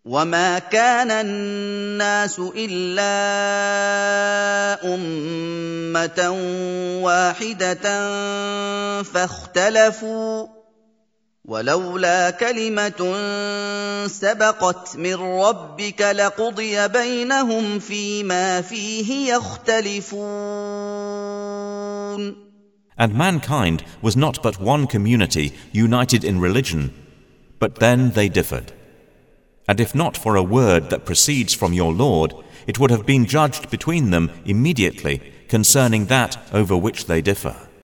وما كان الناس إلا أمة واحدة فاختلفوا ولولا كلمة سبقت من ربك لقضي بينهم فيما فيه يختلفون. And mankind was not but one community united in religion, but then they differed. And if not for a word that proceeds from your Lord, it would have been judged between them immediately concerning that over which they differ.